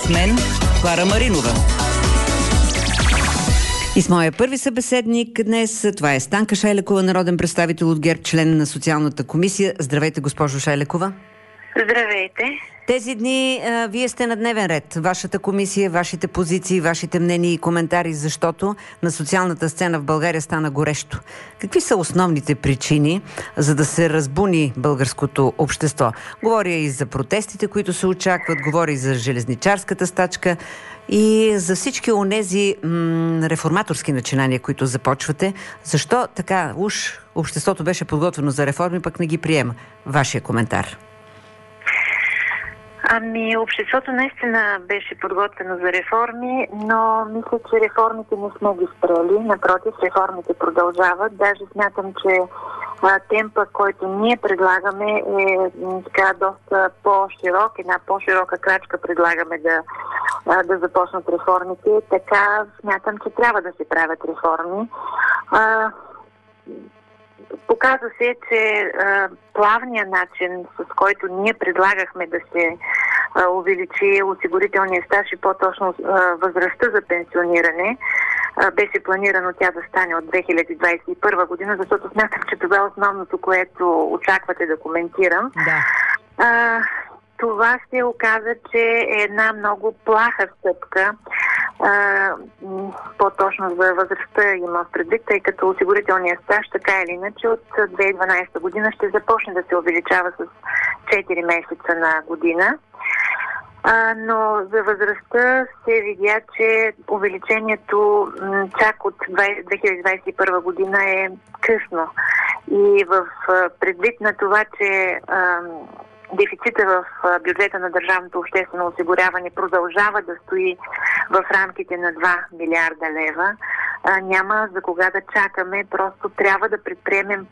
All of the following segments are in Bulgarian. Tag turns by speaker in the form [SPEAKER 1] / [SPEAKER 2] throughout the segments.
[SPEAKER 1] С мен Клара Маринова. И с моя първи събеседник днес, това е Станка Шайлекова, народен представител от ГЕРБ, член на Социалната комисия. Здравейте, госпожо Шайлекова.
[SPEAKER 2] Здравейте.
[SPEAKER 1] Тези дни вие сте на дневен ред. Вашата комисия, вашите позиции, вашите мнения и коментари, защото на социалната сцена в България стана горещо. Какви са основните причини, за да се разбуни българското общество? Говоря и за протестите, които се очакват, говоря и за железничарската стачка и за всички онези реформаторски начинания, които започвате. Защо така уж обществото беше подготвено за реформи, пък не ги приема? Вашия коментар.
[SPEAKER 2] Обществото наистина беше подготвено за реформи, но мисля, че реформите не сме ги спрели. Напротив, реформите продължават. Даже смятам, че темпа, който ние предлагаме е така доста по-широк. Една по-широка крачка предлагаме да започнат реформите. Така смятам, че трябва да се правят реформи. Показва се, че плавният начин, с който ние предлагахме да се увеличи осигурителния стаж и по-точно възрастта за пенсиониране, беше планирано тя да стане от 2021 година, защото смятам, че това е основното, което очаквате да коментирам.
[SPEAKER 1] Да.
[SPEAKER 2] Това се оказа, че е една много плаха стъпка, по-точно за възрастта има в предвид, тъй като осигурителният стаж така или иначе от 2012 година ще започне да се увеличава с 4 месеца на година. Но за възрастта се видя, че увеличението чак от 2021 година е късно. И в предвид на това, че дефицита в бюджета на държавното обществено осигуряване продължава да стои в рамките на 2 милиарда лева. Няма за кога да чакаме, просто трябва да предприемем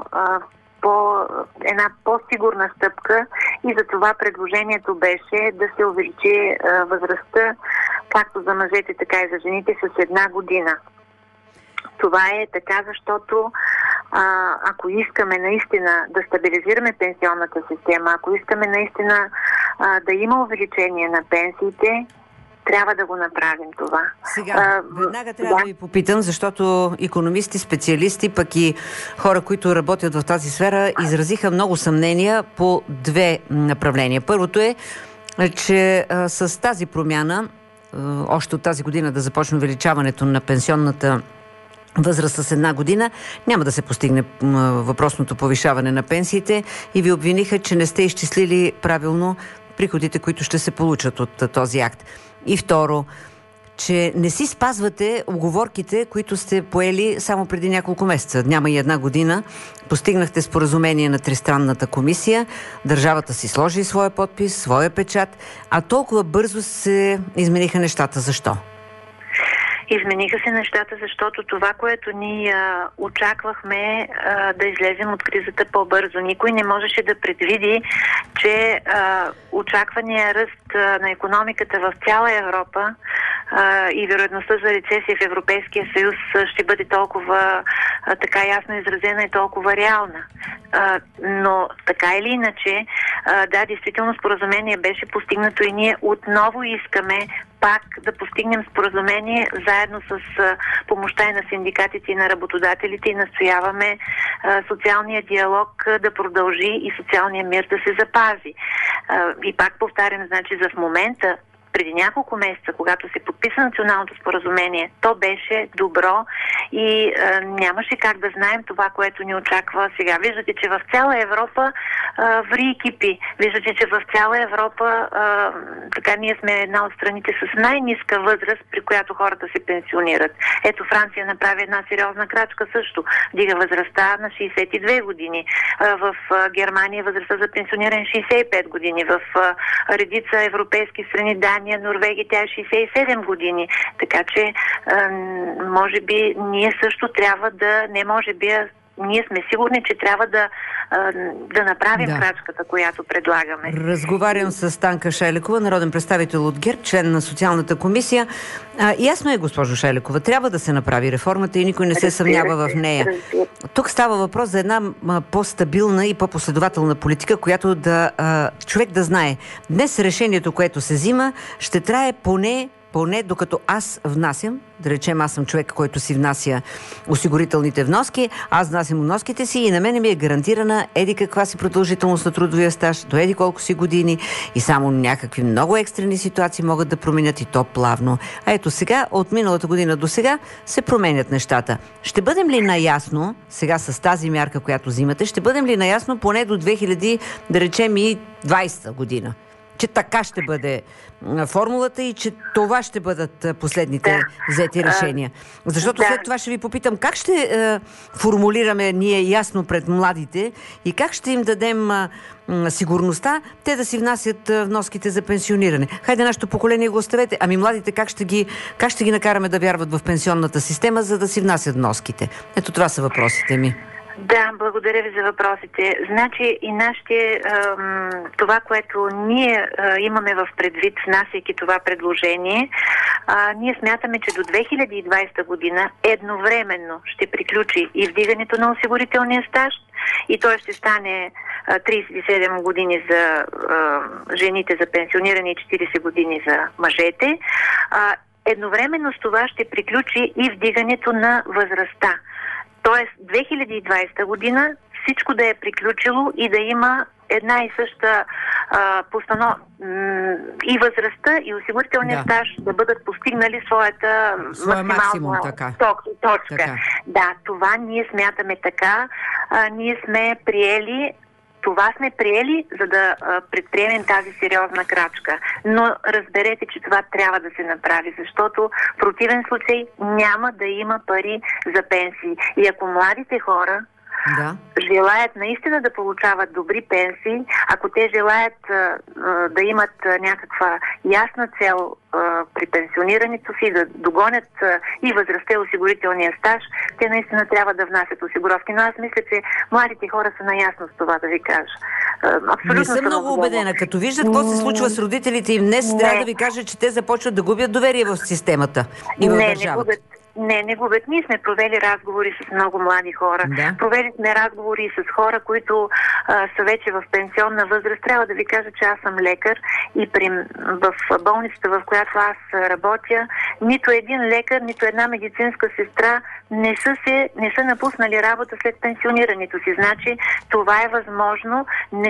[SPEAKER 2] една по-сигурна стъпка и за това предложението беше да се увеличи възрастта както за мъжете, така и за жените с 1 година. Това е така, защото ако искаме наистина да стабилизираме пенсионната система, ако искаме наистина да има увеличение на пенсиите, трябва да го направим това.
[SPEAKER 1] Сега, веднага трябва да ви попитам, защото икономисти, специалисти, пък и хора, които работят в тази сфера, изразиха много съмнения по 2 направления. Първото е, че с тази промяна, още от тази година да започне увеличаването на пенсионната възраст с 1 година, няма да се постигне въпросното повишаване на пенсиите и ви обвиниха, че не сте изчислили правилно приходите, които ще се получат от този акт. И второ, че не си спазвате уговорките, които сте поели само преди няколко месеца. Няма и 1 година. Постигнахте споразумение на Тристранната комисия. Държавата си сложи своя подпис, своя печат, а толкова бързо се измениха нещата. Защо?
[SPEAKER 2] Измениха се нещата, защото това, което ние очаквахме да излезем от кризата по-бързо. Никой не можеше да предвиди, че очаквания ръст на икономиката в цяла Европа и вероятността за рецесия в Европейския съюз ще бъде толкова така ясно изразена и толкова реална. Но така или иначе, да, действително споразумение беше постигнато и ние отново искаме пак да постигнем споразумение заедно с помощта и на синдикатите и на работодателите и настояваме социалния диалог да продължи и социалния мир да се запази. И пак повтарям, значи за в момента, преди няколко месеца, когато се подписа националното споразумение, то беше добро и нямаше как да знаем това, което ни очаква сега. Виждате, че в цяла Европа ври и кипи. Виждате, че в цяла Европа така ние сме една от страните с най-ниска възраст, при която хората се пенсионират. Ето Франция направи една сериозна крачка също. Дига възрастта на 62 години. В Германия възрастта за пенсиониране 65 години. В редица европейски страни, Дания, Норвегия, тя е 67 години. Така че, може би, ние също трябва да, не може би, ние сме сигурни, че трябва да направим крачката, която предлагаме.
[SPEAKER 1] Разговарям с Танка Шайлекова, народен представител от ГЕРБ, член на социалната комисия. Ясно е, госпожо Шайлекова, трябва да се направи реформата и никой не се съмнява в нея. Тук става въпрос за една по-стабилна и по-последователна политика, която човек да знае. Днес решението, което се взима, ще трае поне докато аз внасям, да речем аз съм човек, който си внася осигурителните вноски, аз внасям вноските си и на мене ми е гарантирана еди каква си продължителност на трудовия стаж, до еди колко си години и само някакви много екстрени ситуации могат да променят и то плавно. А ето сега, от миналата година до сега, се променят нещата. Ще бъдем ли наясно, сега с тази мярка, която взимате, ще бъдем ли наясно поне до 2000, да речем и 20 година? Че така ще бъде формулата и че това ще бъдат последните взети решения. Защото след това ще ви попитам как ще формулираме ние ясно пред младите и как ще им дадем сигурността те да си внасят вноските за пенсиониране. Хайде, нашето поколение го оставете. Ами младите как ще ги накараме да вярват в пенсионната система, за да си внасят вноските? Ето това са въпросите ми.
[SPEAKER 2] Да, благодаря ви за въпросите. Значи и нашите, това, което ние имаме в предвид, внасяйки това предложение, ние смятаме, че до 2020 година едновременно ще приключи и вдигането на осигурителния стаж, и той ще стане 37 години за жените за пенсиониране и 40 години за мъжете. Едновременно с това ще приключи и вдигането на възрастта. Тоест 2020 година всичко да е приключило и да има една и съща и възрастта, и осигурителния стаж да бъдат постигнали своя
[SPEAKER 1] максимум,
[SPEAKER 2] точка.
[SPEAKER 1] Така.
[SPEAKER 2] Да, това ние смятаме така. Ние сме приели, за да предприемем тази сериозна крачка. Но разберете, че това трябва да се направи, защото в противен случай няма да има пари за пенсии. И ако младите хора желаят наистина да получават добри пенсии, ако те желаят да имат някаква ясна цел при пенсионирането си, да догонят и възрастта и осигурителния стаж, те наистина трябва да внасят осигуровки. Но аз мисля, че младите хора са наясно с това, да ви кажа. Абсолютно
[SPEAKER 1] не съм много убедена. Като виждат какво се случва с родителите им днес, трябва да ви кажа, че те започват да губят доверие в системата и в държавата.
[SPEAKER 2] Не губят. Ние сме провели разговори с много млади хора. Провели сме разговори и с хора, които са вече в пенсионна възраст. Трябва да ви кажа, че аз съм лекар и в болницата, в която аз работя, нито един лекар, нито една медицинска сестра не са напуснали работа след пенсионирането си. Значи това е възможно.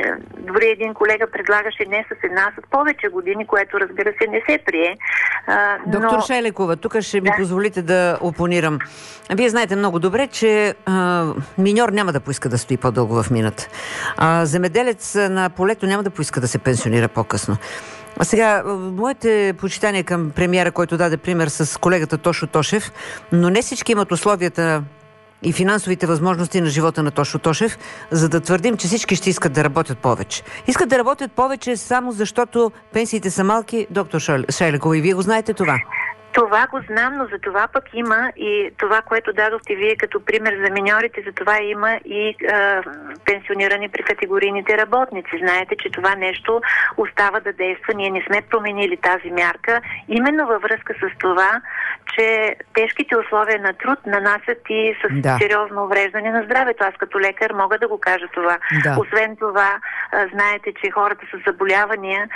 [SPEAKER 2] Дори един колега предлагаше не с една, а с повече години, което разбира се не се прие.
[SPEAKER 1] Доктор Шайлекова, тук ще ми позволите да опонирам. Вие знаете много добре, че миньор няма да поиска да стои по-дълго в мината. Земеделец на полето няма да поиска да се пенсионира по-късно. А сега, моите почитания към премиера, който даде пример с колегата Тошо Тошев, но не всички имат условията и финансовите възможности на живота на Тошо Тошев, за да твърдим, че всички ще искат да работят повече. Искат да работят повече само защото пенсиите са малки, доктор Шайлекова, и вие го знаете това.
[SPEAKER 2] Това го знам, но за това пък има и това, което дадохте вие като пример за миньорите, за това има и пенсионирани при категорийните работници. Знаете, че това нещо остава да действа. Ние не сме променили тази мярка, именно във връзка с това, че тежките условия на труд нанасят и с сериозно увреждане на здравето. Аз като лекар мога да го кажа това. Освен това, знаете, че хората с заболявания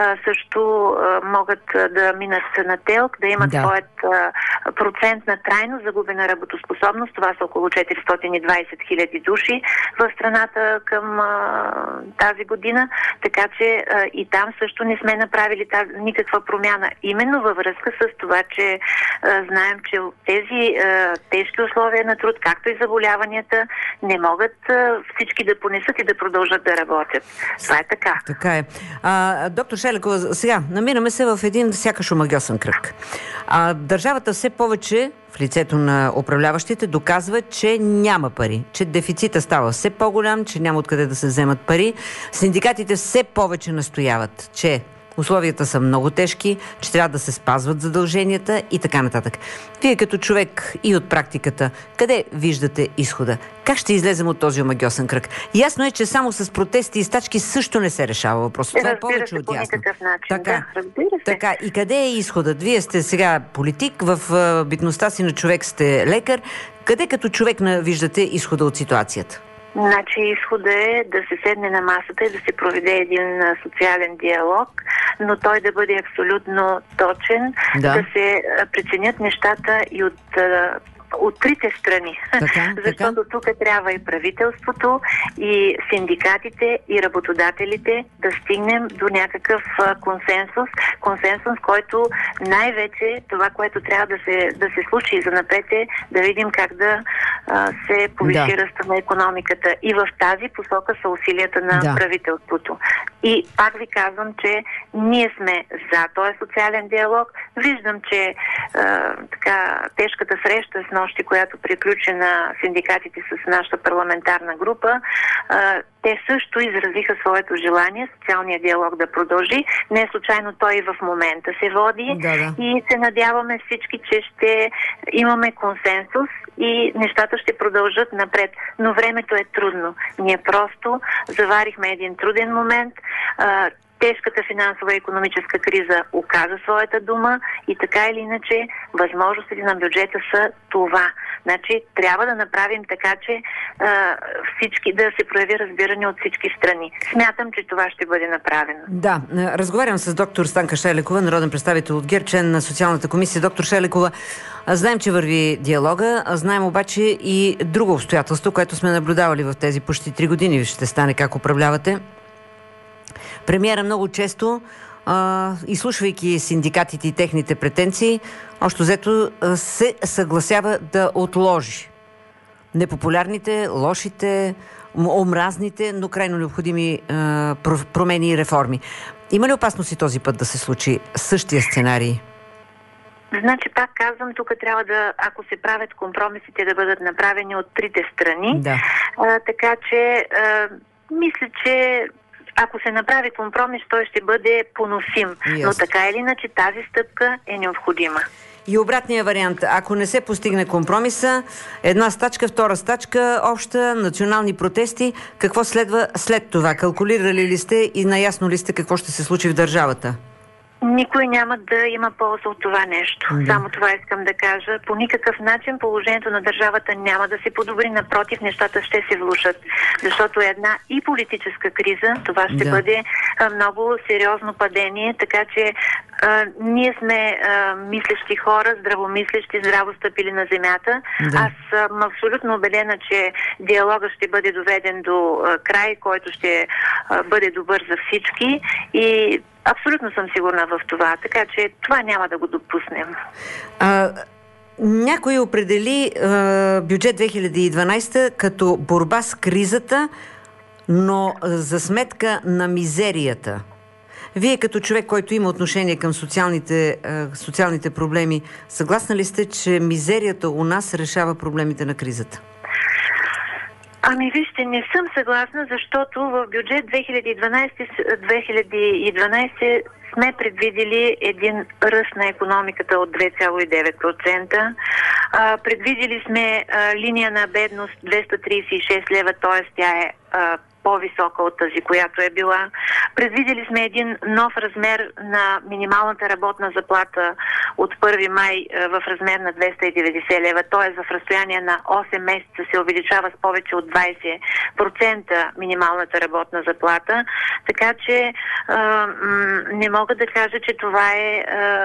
[SPEAKER 2] също могат да минат на ТЕЛК, да имат своят процент на трайно загубена работоспособност. Това са около 420 хиляди души в страната към тази година. Така че и там също не сме направили никаква промяна. Именно във връзка с това, че знаем, че тези тежки условия на труд, както и заболяванията, не могат всички да понесат и да продължат да работят. Това е така.
[SPEAKER 1] Така е. Доктор Шайлекова, сега намираме се в един сякаш омагьосан кръг. Държавата все повече в лицето на управляващите доказва, че няма пари, че дефицита става все по-голям, че няма откъде да се вземат пари. Синдикатите все повече настояват, че условията са много тежки, че трябва да се спазват задълженията и така нататък. Вие като човек и от практиката, къде виждате изхода? Как ще излезем от този омагьосан кръг? Ясно е, че само с протести и стачки също не се решава въпрос. Това е повече от ясно. Така, и къде е изходът? Вие сте сега политик, в битността си на човек сте лекар. Къде като човек виждате изхода от ситуацията?
[SPEAKER 2] Значи изходът е да се седне на масата и да се проведе един социален диалог, но той да бъде абсолютно точен, да се преценят нещата и от трите страни. Защото тук трябва и правителството, и синдикатите, и работодателите да стигнем до някакъв консенсус, който най-вече това, което трябва да се случи за напред е да видим как да се повиши ръста на икономиката. И в тази посока са усилията на правителството. И пак ви казвам, че ние сме за този социален диалог. Виждам, че тежката среща с нощи, която приключи на синдикатите с нашата парламентарна група, те също изразиха своето желание социалния диалог да продължи. Не случайно той и в момента се води и се надяваме всички, че ще имаме консенсус и нещата ще продължат напред. Но времето е трудно. Ние просто заварихме един труден момент. Тежката финансова и икономическа криза оказа своята дума и така или иначе възможностите на бюджета са това. Значи трябва да направим така, че всички да се прояви разбиране от всички страни. Смятам, че това ще бъде направено.
[SPEAKER 1] Да, разговарям с доктор Станка Шайлекова, народен представител от ГЕРБ, член на Социалната комисия. Доктор Шайлекова, знаем, че върви диалога, знаем обаче и друго обстоятелство, което сме наблюдавали в тези почти 3 години. Ще стане как управлявате. Премиера много често, изслушвайки синдикатите и техните претенции, общо взето се съгласява да отложи непопулярните, лошите, омразните, но крайно необходими промени и реформи. Има ли опасност и този път да се случи същия сценарий?
[SPEAKER 2] Значи, пак казвам, тук трябва ако се правят компромисите, да бъдат направени от трите страни. Така че, мисля, че ако се направи компромис, той ще бъде поносим. Но така или иначе тази стъпка е необходима.
[SPEAKER 1] И обратния вариант. Ако не се постигне компромиса, една стачка, втора стачка, обща, национални протести, какво следва след това? Калкулирали ли сте и наясно ли сте какво ще се случи в държавата?
[SPEAKER 2] Никой няма да има полза от това нещо. Само това искам да кажа. По никакъв начин положението на държавата няма да се подобри. Напротив, нещата ще се влушат. Защото една и политическа криза, това ще бъде много сериозно падение. Така че ние сме мислещи хора, здравомислещи, здраво стъпили на земята. Аз съм абсолютно убедена, че диалогът ще бъде доведен до край, който ще бъде добър за всички и абсолютно съм сигурна в това, така че това няма да го допуснем.
[SPEAKER 1] Някой определи бюджет 2012 като борба с кризата, но за сметка на мизерията. Вие като човек, който има отношение към социалните проблеми, съгласна ли сте, че мизерията у нас решава проблемите на кризата?
[SPEAKER 2] Ами вижте, не съм съгласна, защото в бюджет 2012 сме предвидели един ръст на икономиката от 2,9%. Предвидели сме линия на бедност 236 лева, т.е. тя е по-висока от тази, която е била. Предвидели сме един нов размер на минималната работна заплата от 1 май в размер на 290 лева, т.е. в разстояние на 8 месеца се увеличава с повече от 20% минималната работна заплата. Така че не мога да кажа, че това е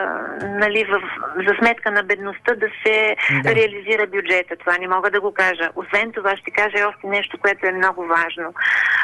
[SPEAKER 2] за сметка на бедността да се реализира бюджета. Това не мога да го кажа. Освен това ще кажа и още нещо, което е много важно.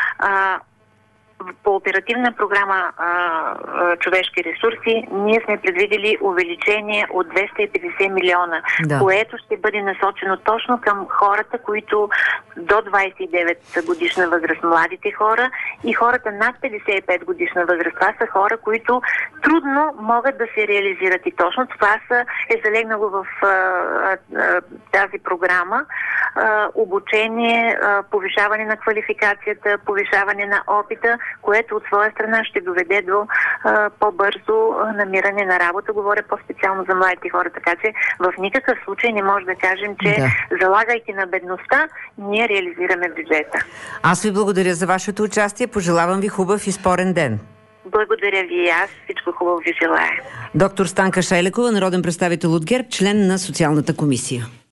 [SPEAKER 2] По оперативна програма човешки ресурси ние сме предвидели увеличение от 250 милиона, което ще бъде насочено точно към хората, които до 29 годишна възраст, младите хора и хората над 55 годишна възраст. Това са хора, които трудно могат да се реализират и точно това е залегнало в тази програма. Обучение, повишаване на квалификацията, повишаване на опита, което от своя страна ще доведе до по-бързо намиране на работа. Говоря по-специално за младите хора, така че в никакъв случай не може да кажем, че залагайки на бедността, ние реализираме бюджета.
[SPEAKER 1] Аз ви благодаря за вашето участие. Пожелавам ви хубав и спорен ден.
[SPEAKER 2] Благодаря ви и аз. Всичко хубаво ви желая.
[SPEAKER 1] Доктор Станка Шайлекова, народен представител от ГЕРБ, член на Социалната комисия.